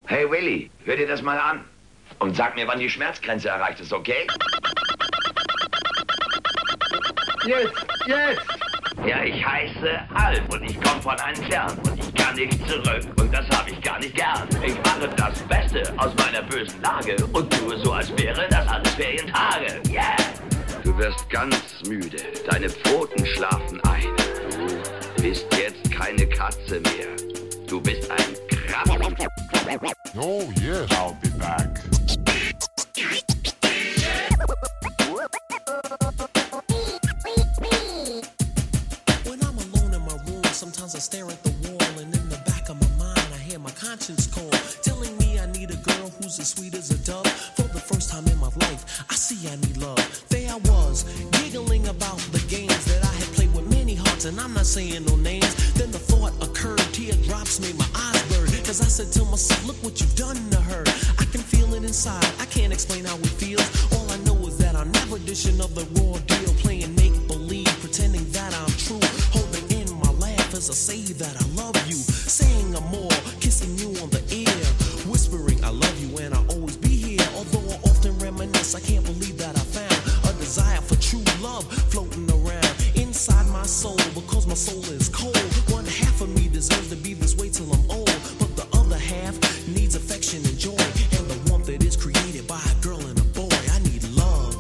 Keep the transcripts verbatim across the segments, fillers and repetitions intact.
Hey Willi, hör dir das mal an. Und sag mir, wann die Schmerzgrenze erreicht ist, okay? Jetzt, jetzt! Ja, ich heiße Alf und ich komme von entfernt und ich kann nicht zurück und das habe ich gar nicht gern. Ich mache das Beste aus meiner bösen Lage und tue so, als wäre das alles Ferientage. Yeah! Du wirst ganz müde, deine Pfoten schlafen ein. Du bist jetzt keine Katze mehr. Du bist ein Krabben. Oh yes, I'll be back. Sometimes I stare at the wall and in the back of my mind I hear my conscience call, telling me I need a girl who's as sweet as a dove. For the first time in my life, I see I need love. There I was, giggling about the games that I had played with many hearts, and I'm not saying no names. Then the thought occurred, teardrops made my eyes burn, cause I said to myself, look what you've done to her. I can feel it inside, I can't explain how it feels. All I know is that I'll never dish another raw deal, playing make-believe, pretending that I'm true, holding in my laugh as I say that I love you, saying I'm more, kissing you on the ear, whispering I love you and I'll always be here. Although I often reminisce, I can't believe that I found a desire for true love floating around inside my soul, because my soul is cold. One half of me deserves to be this way till I'm old, but the other half needs affection and joy, and the warmth that is created by a girl and a boy. I need love.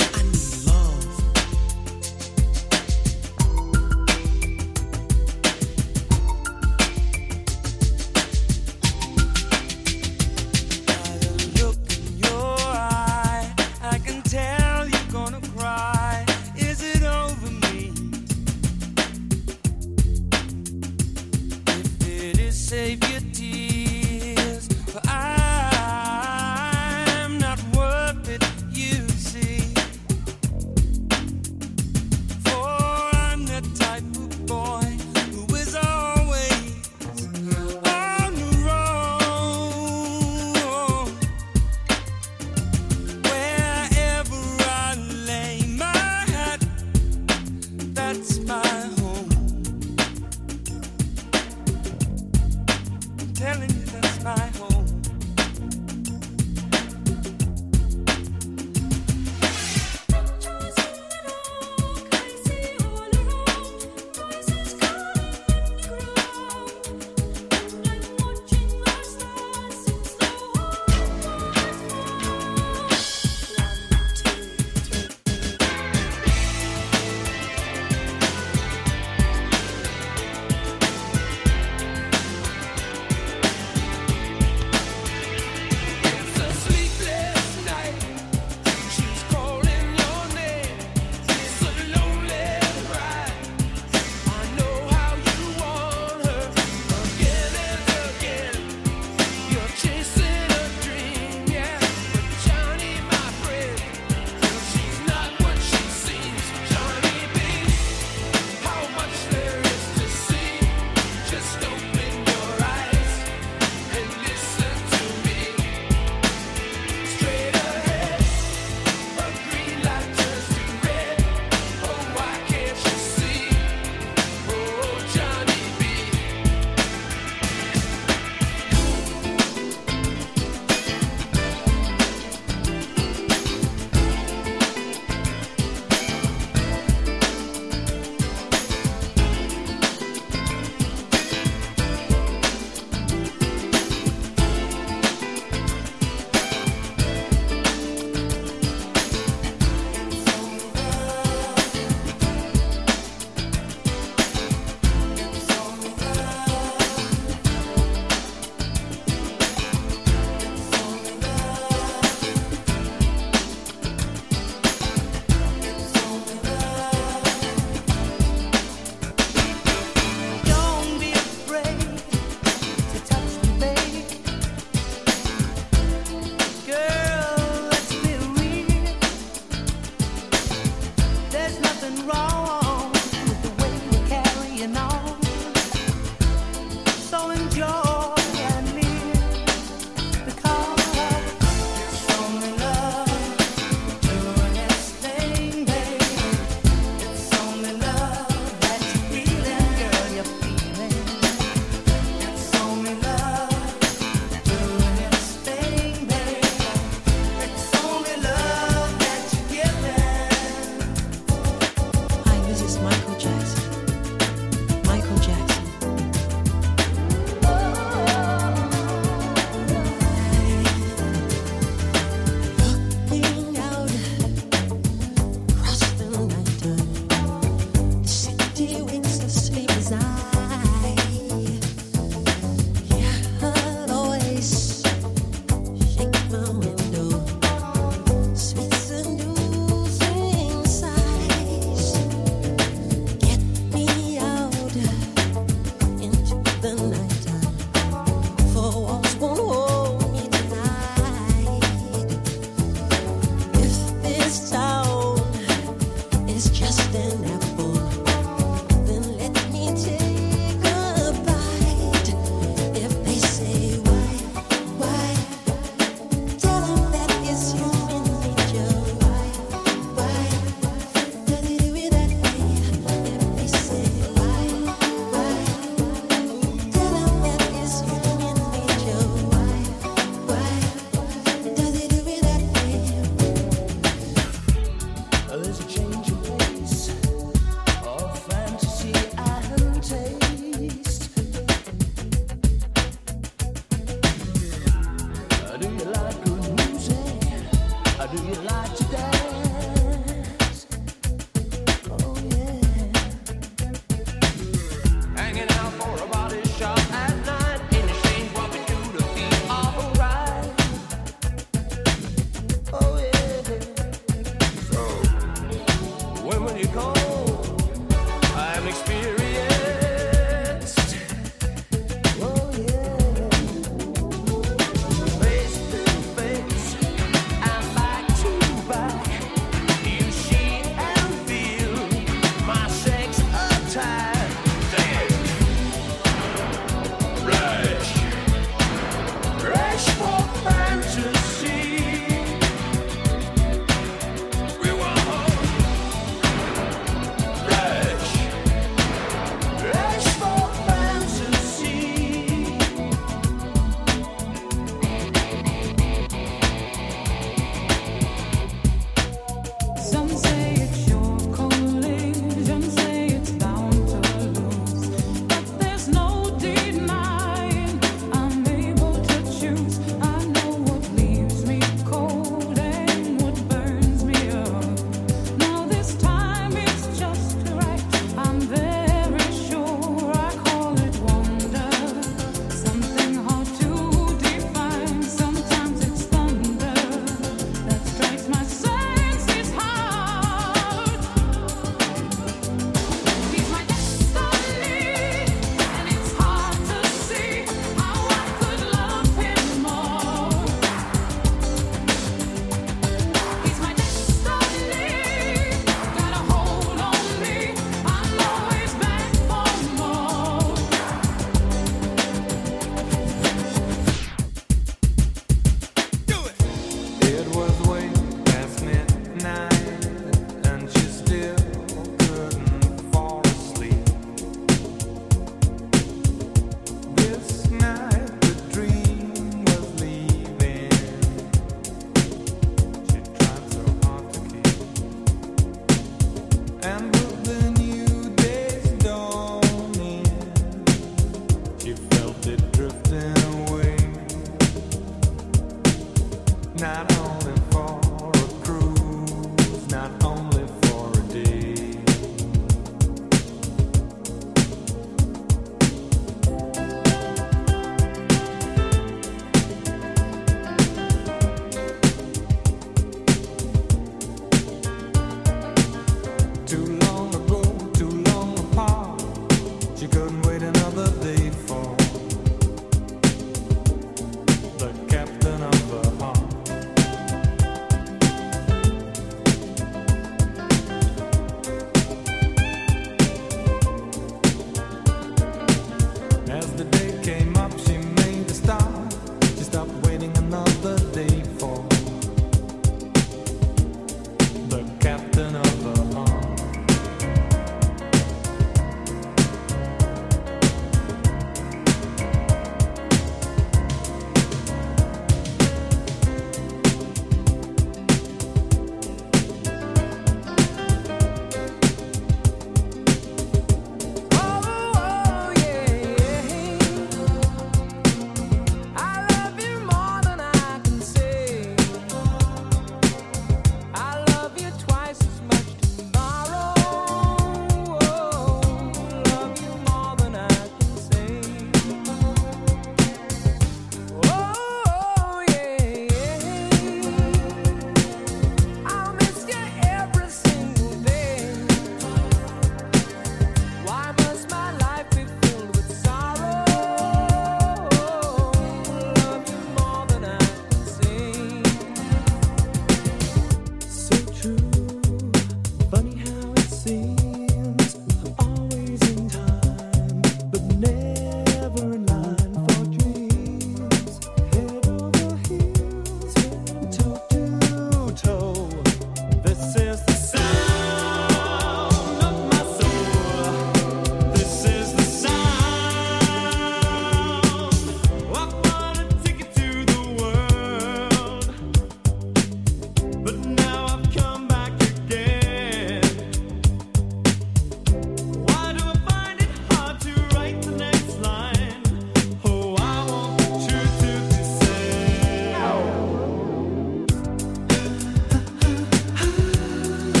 Oh,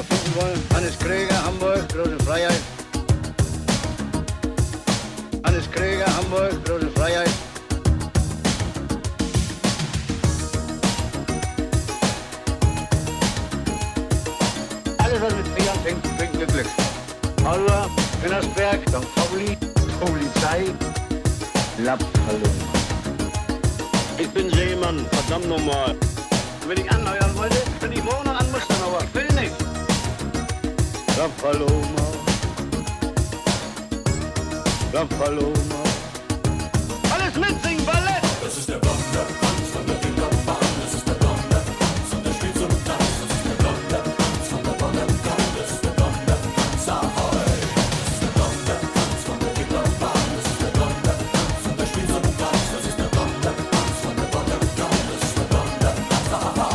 wir finden wollen. Hannes Krieger, Hamburg, große Freiheit. Hannes Krieger, Hamburg, große Freiheit. Alles, was mit P anfängt, bringt mir Glück. Aula, Günnersberg, Sankt Pauli, Polizei, La Paloma. Ich bin Seemann, verdammt nochmal. Wenn ich anheuern wollte, bin ich morgen noch an musste, aber ich will nicht. La Paloma, La Paloma. Alles mitsingen, Ballett! Das ist der blonde Tanz von der Reeperbahn. Das ist der blonde Tanz und der spielt zum Tanz. Das ist der blonde Tanz von der Bonnenkant. Das ist der blonde Tanz, ahoi. Das ist der blonde Tanz von der Reeperbahn. Das ist der blonde Tanz und der spielt zum Tanz. Das ist der blonde Tanz von der Bonnenkant. Das ist der blonde Tanz, ahoi.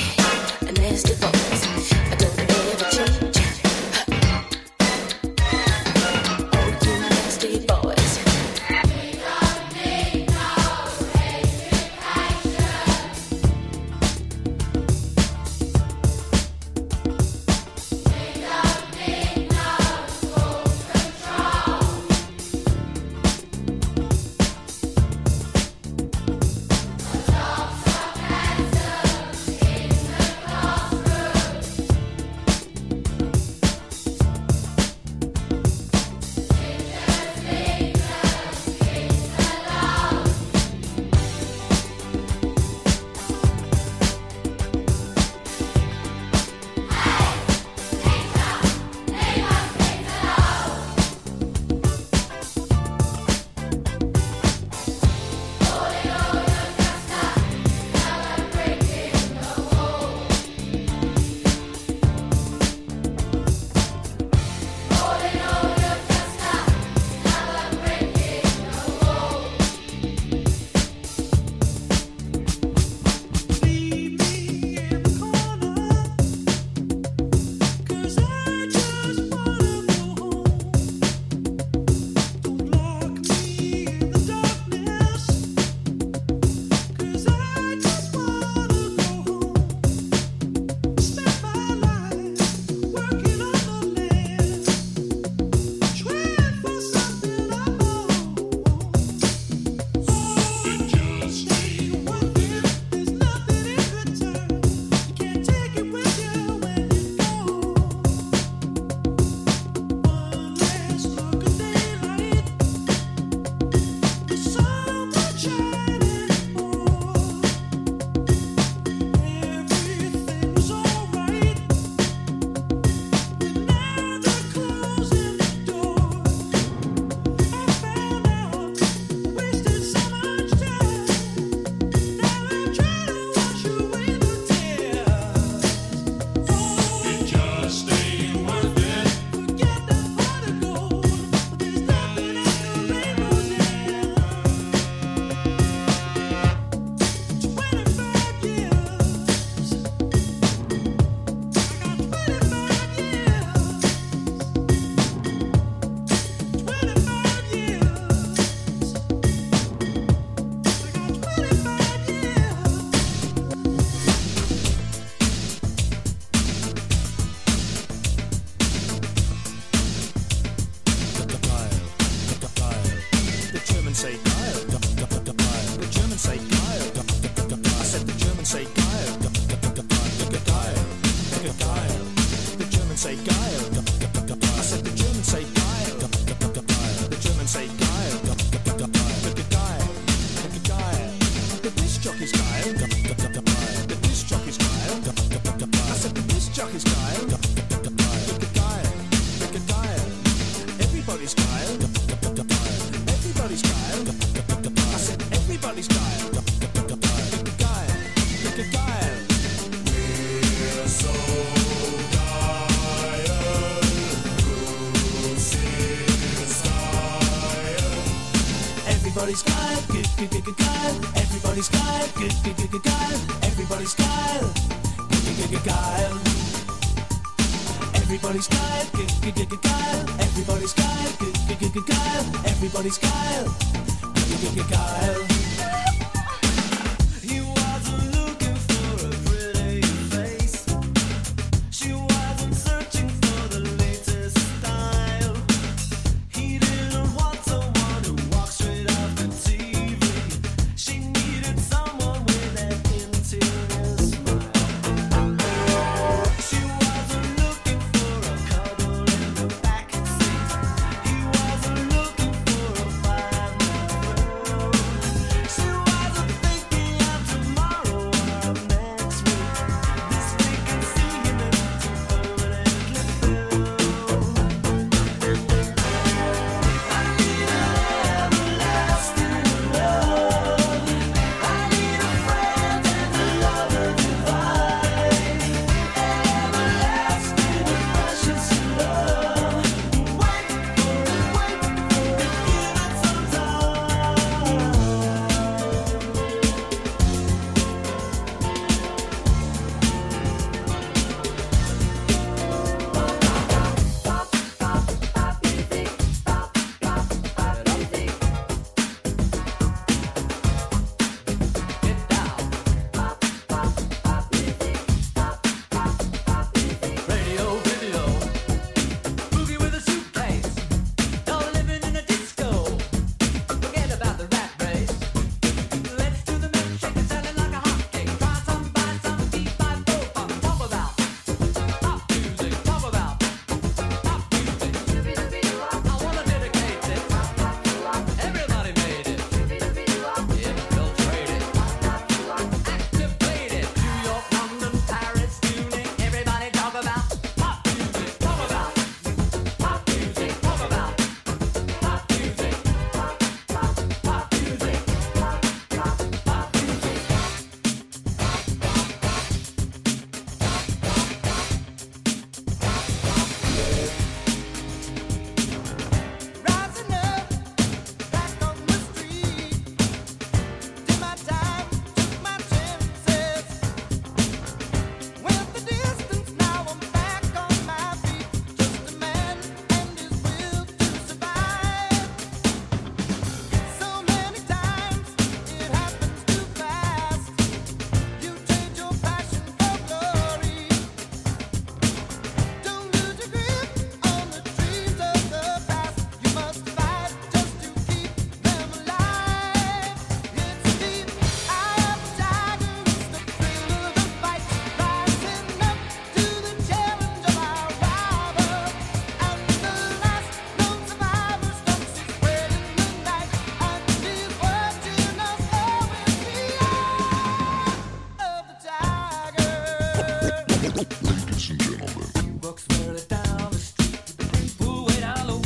Nasty boys, I don't ever change. Everybody's geil, ge ge ge ge geil. Everybody's geil, ge ge ge ge geil. Everybody's geil, ge ge ge ge geil. Everybody's geil, ge ge ge ge geil. Everybody's geil, ge ge ge ge geil. Everybody's geil, ge ge ge ge geil. He wasn't looking for a pretty face. She wasn't searching for the latest style. He didn't want someone who walked straight off the T V. She needed someone with an interior smile. She wasn't looking for a cuddle in the back seat. He wasn't looking for a five-minute road. She wasn't thinking of tomorrow or next week. This week and seeing it to permanently fill. I need an everlasting love. I need a friend and a lover divine. Everlasting and precious love. Wait for it, wait for it, give it some time. Radio, video, boogie with a suitcase, no living in a disco. Forget about the rat race. Let's do the milkshake and sell it like a hotcake. Try some, buy some, beat by four. Talk about pop music. Talk about pop music. I wanna dedicate this. Everybody made it. Infiltrated, activated. New York, London, Paris, Munich. Everybody talk about pop music. Talk about pop music. Talk about pop music. Pop, pop, pop music. Pop, pop, pop music. Rising up, back on the street. Did my time, took my chances. Went the distance, now I'm back on my feet. Just a man and his will to survive. So many times it happens too fast. You trade your passion for glory. Don't lose your grip on the dreams of the past. You must fight just to keep them alive. It's deep, eye of the tiger, it's the thrill of the fight. Rising up to the challenge of our rival. And the last known survivor stalks his prey in the night. And he's watching us always be eye of the tiger. Ladies and gentlemen. Walks slowly down the street with the people way down low.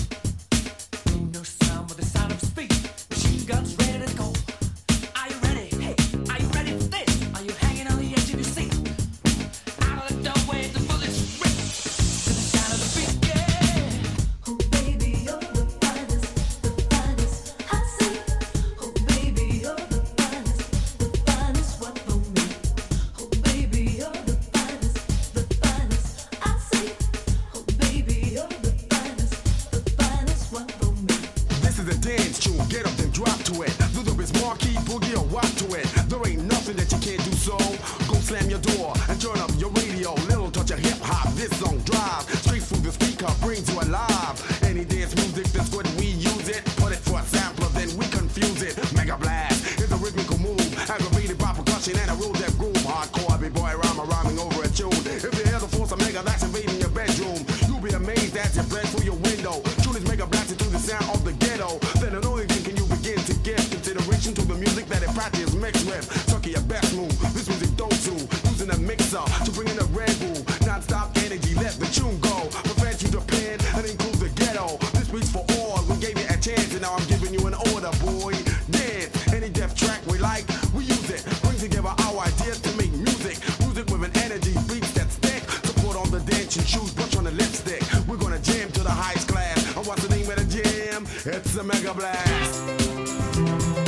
No sound but the sound of speed. Machine guns ready to go. Are you ready? Hey, are you ready for this? Are you hanging on the edge of your seat? Out of the doorway, the bullets rip to the sound of the beat. Yeah. Oh baby, you're the finest, the finest I see. Oh baby, you're the finest, the finest one for me. Oh baby, you're the finest, the finest I see. Oh baby, you're the finest, the finest one for me. This is a dance tune, get up and drop to it. Do the Biz Marquee, boogie or rock to it. There ain't nothing that you can't do, so go slam your door and turn up your radio. Little touch of hip hop, this song drive straight through the speaker, brings you alive. Any dance music that's good, we use it. Put it for a sampler, then we confuse it. Mega blast is a rhythmical move, aggravated by percussion and a real death groove. Hardcore, big boy rhymer rhyming over a tune. If you hear the force of mega that's invading your bedroom, you'll be amazed as you breath through your window. Tune is mega blasted through the sound of the ghetto. Then an only thing can you begin to give consideration to the music that it practice mixed with. Tucky your best move, this music don't do. Using a mixer to bring in a Red Bull. Non-stop energy, let the tune go. Prevent you to pen and include the ghetto. This beat's for all, we gave you a chance and now I'm giving you an order, boy. Dance, any deaf track we like, we use it. Bring together our ideas to make music. Music with an energy, beats that stick. Support on the dance and shoes, brush on the lipstick. We're gonna jam to the highest class. And what's the name of the jam? It's a Mega Blast.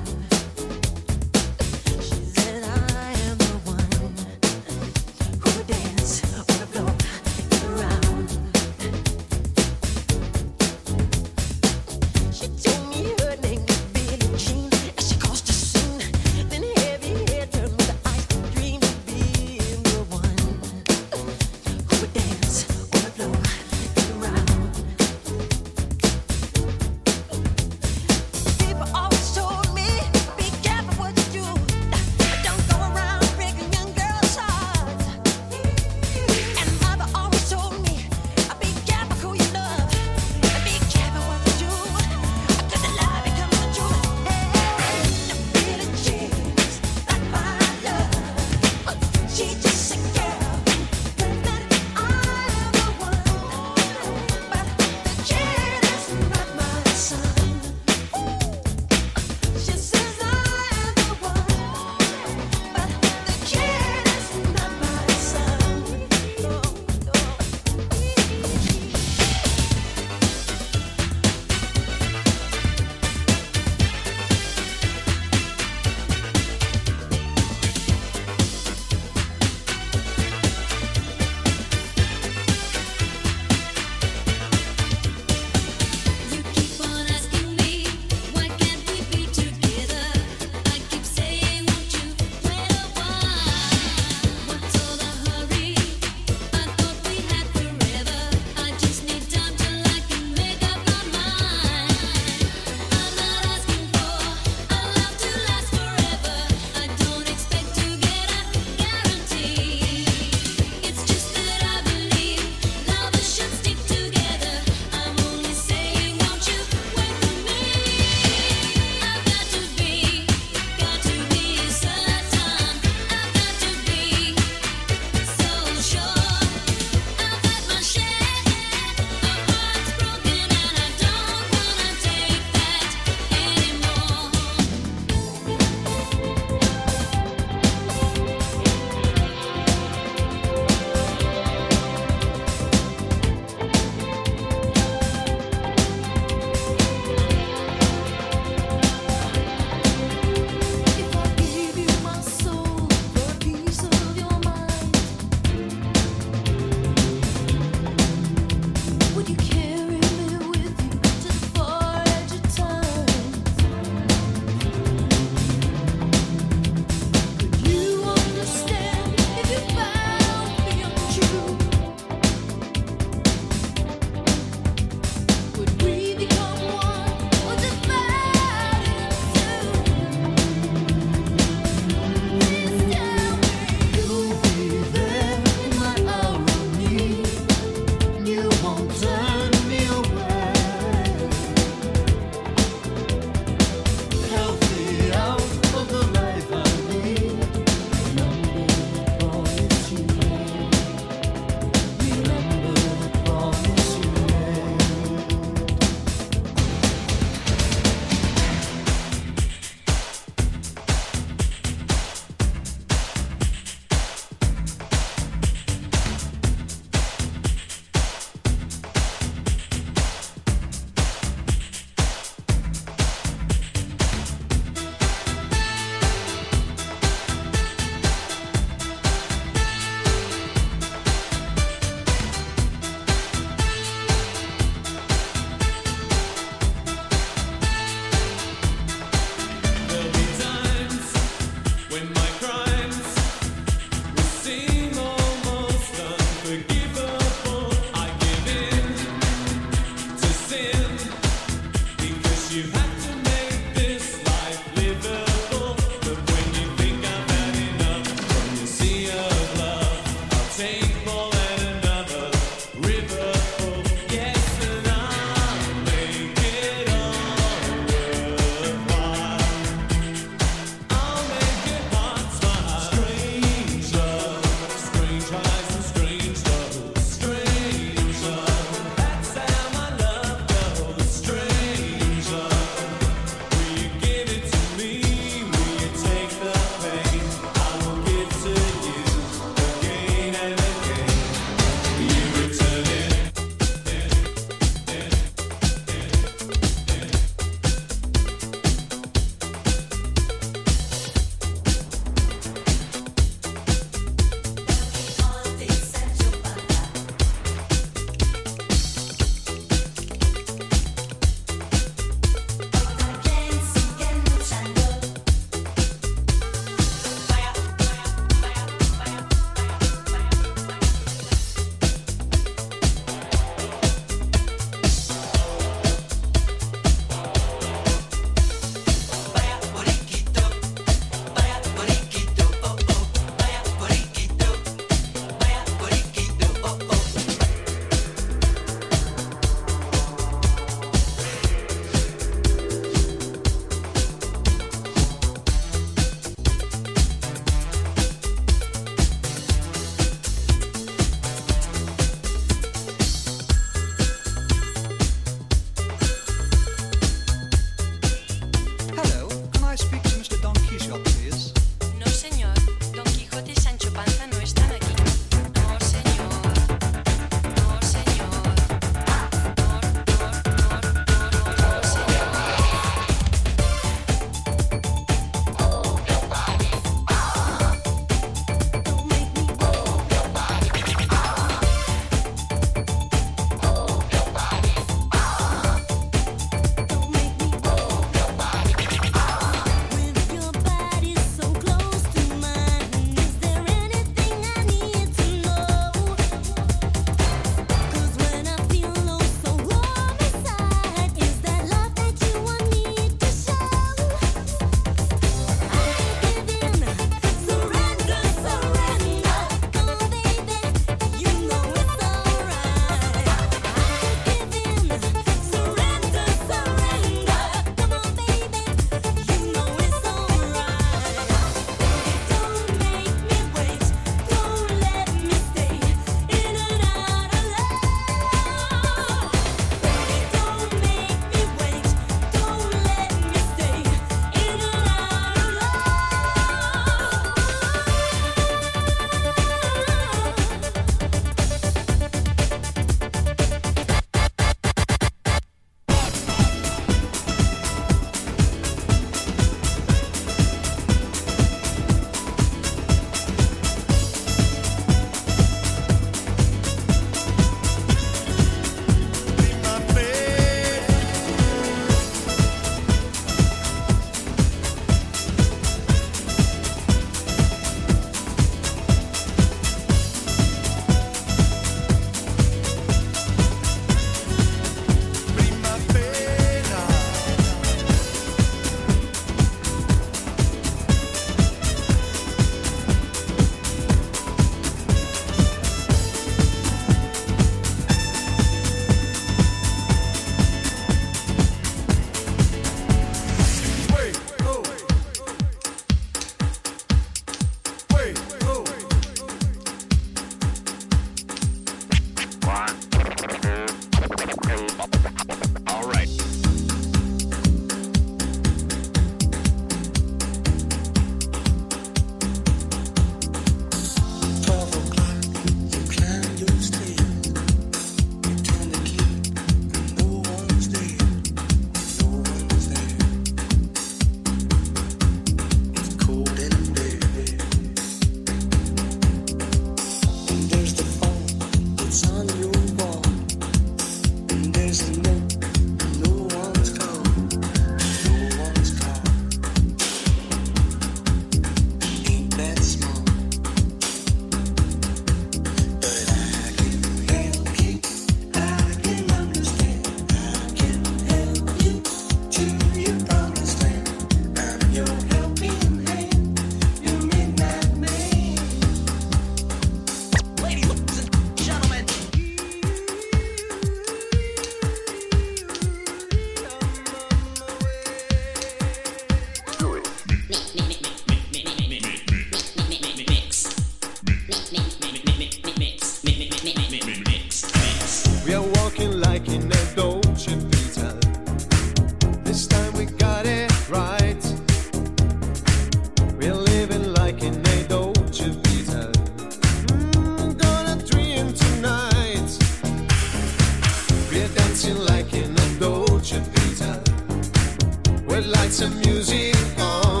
We are walking like in a Dolce Vita. This time we got it right. We're living like in a Dolce Vita. Mm, gonna dream tonight. We're dancing like in a Dolce Vita. With lights and music on.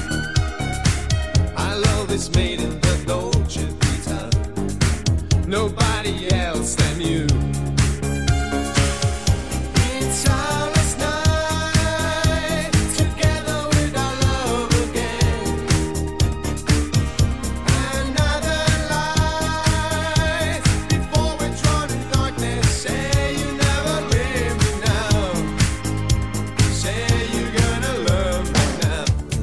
Our love is made in the Dolce Vita. Nobody else than you. It's our last night, together with our love again. Another light, before we're drawn in darkness. Say you never leave me now. Say you're gonna love me now.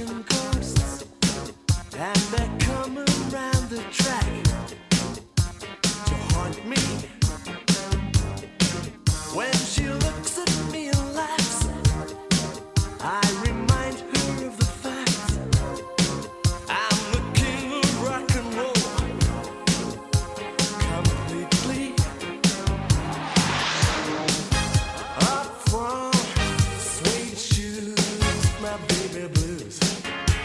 watching ghosts, and they're coming round the track to haunt me. When she looks at me and laughs, I remind her of the fact I'm the king of rock and roll, completely. Up from suede shoes, my baby blues.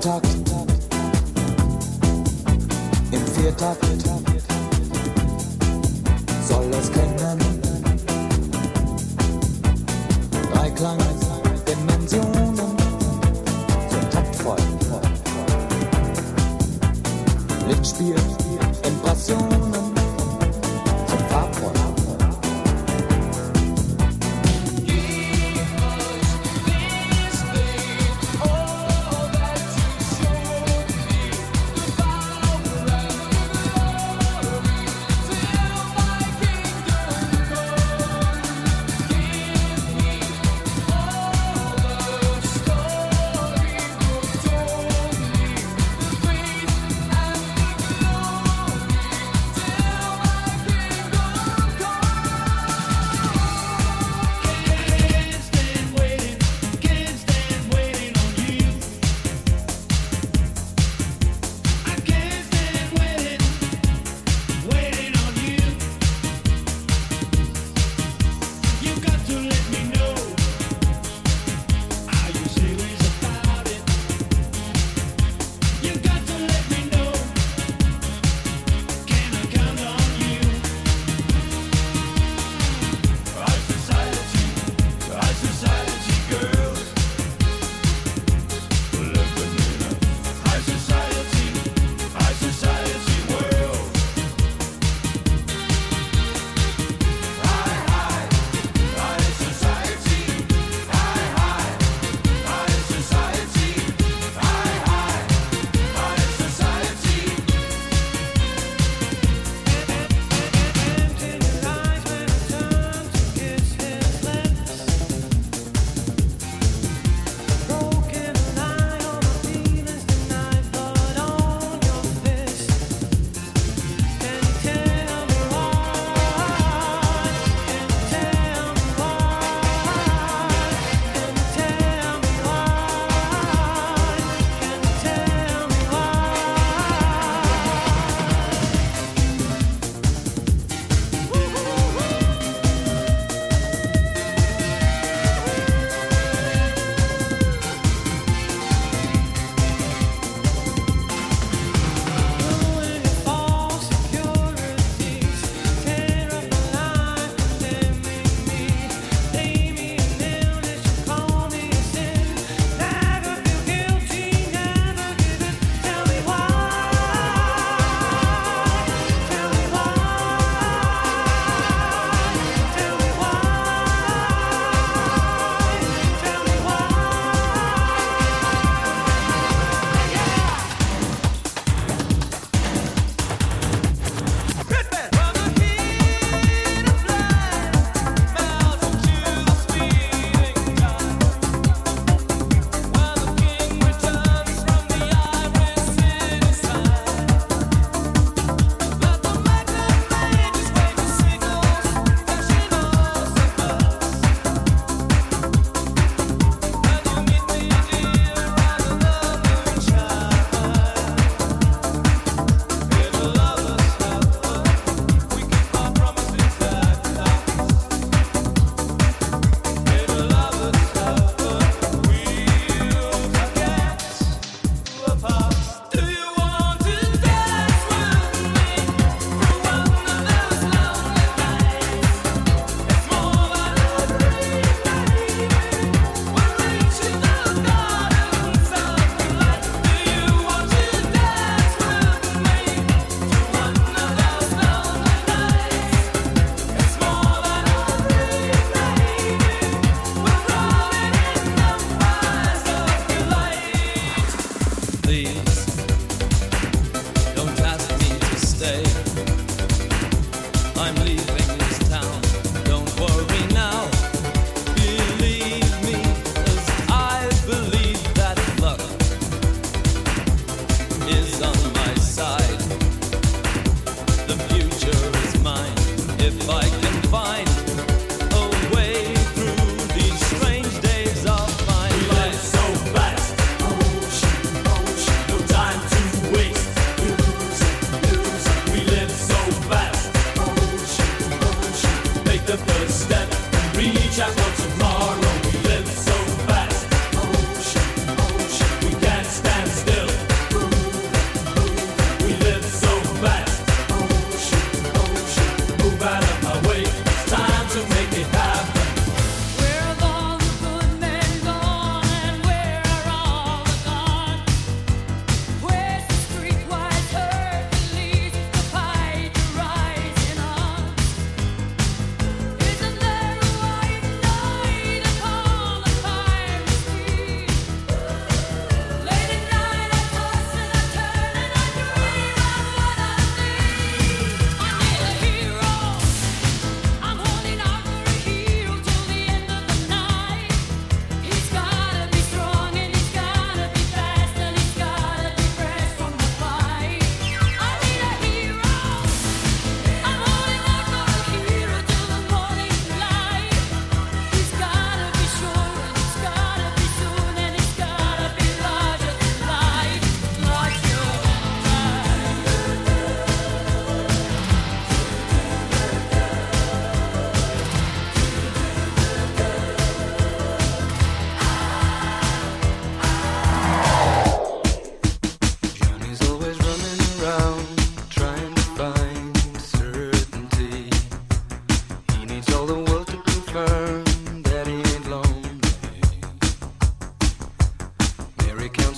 Viertakt, im Viertakt soll es klingen. Dreiklang, Dimensionen sind taktvoll. Lichtspiel, Impressionen sind farbvoll.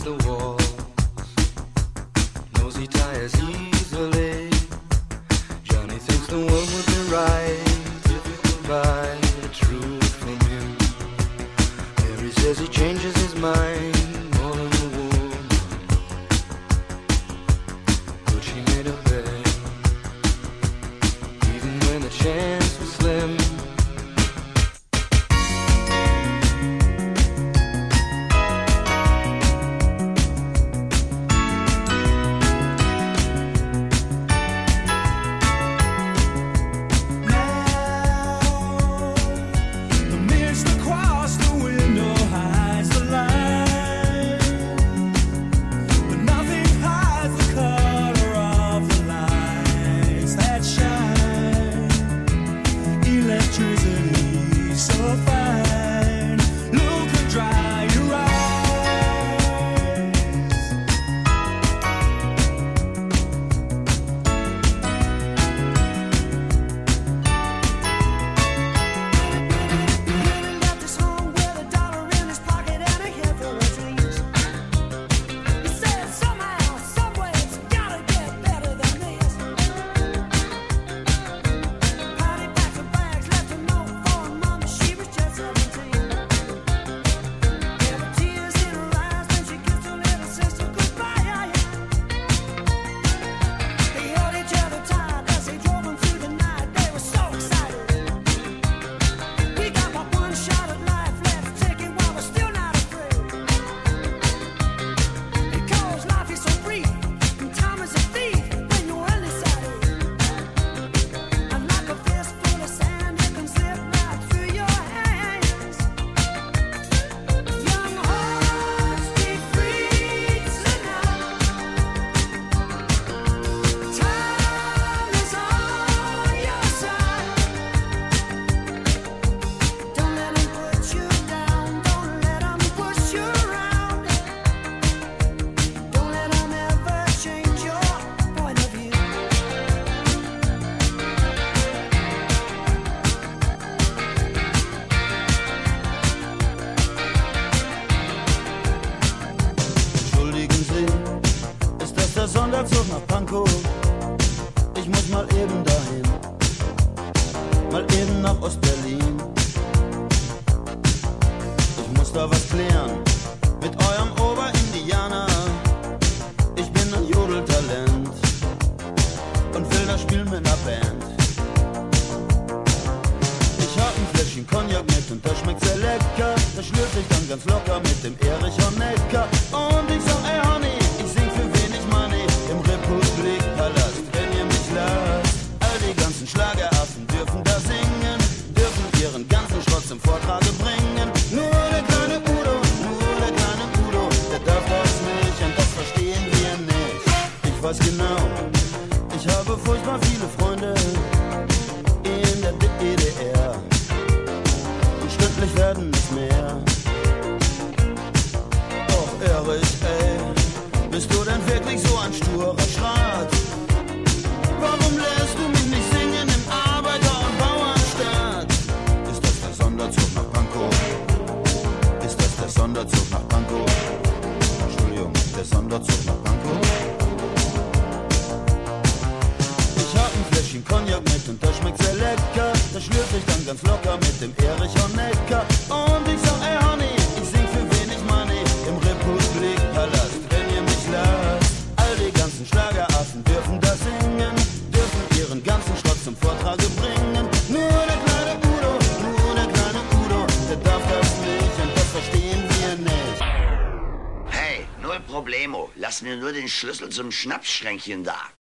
against the wall. Knows he tires easily. Johnny thinks the world would be right if he could buy the truth from him. Mary says he changes his mind all in the woman, but she made a bet, even when the chance was slim. Sonderzug nach Pankow, ich muss mal eben dahin, mal eben nach Ostberlin. Ich muss da was klären mit eurem Oberindianer. Ich bin ein Jodeltalent und will das spielen mit einer Band. Ich hab ein Fläschchen Cognac mit und das schmeckt sehr lecker. Das schlürfe ich dann ganz locker mit dem Erich Honecker. Und ich sag, ey Honey, ich sing für wenig Money im Republikpalast, wenn ihr mich lasst. All die ganzen Schlageraffen dürfen da singen, dürfen ihren ganzen Schrott zum Vortrage bringen. Nur der kleine Udo, nur der kleine Udo, der darf das nicht und das verstehen wir nicht. Ich weiß genau, ich habe furchtbar viele Freunde in der D D R und stündlich werden es mehr. Och Erich, ey, bist du denn wirklich so ein sturer Schrat? Warum lässt du mich nicht singen im Arbeiter- und Bauernstaat? Ist das der Sonderzug nach Pankow? Ist das der Sonderzug nach Pankow? Entschuldigung, der Sonderzug nach Pankow? Ich hab ein Fläschchen Cognac mit und das schmeckt sehr lecker. Das schlürfe ich dann ganz locker mit dem Erich Honecker. Und ich sag, ey Honey, ich sing für wenig Money im Republikpalast, wenn ihr mich lasst. All die ganzen Schlageraffen dürfen da singen, dürfen ihren ganzen Schrott zum Vortrage bringen. Nur der kleine Udo, nur der kleine Udo, der darf das nicht und das verstehen wir nicht. Hey, null Problemo. Lass mir nur den Schlüssel zum Schnapsschränkchen da.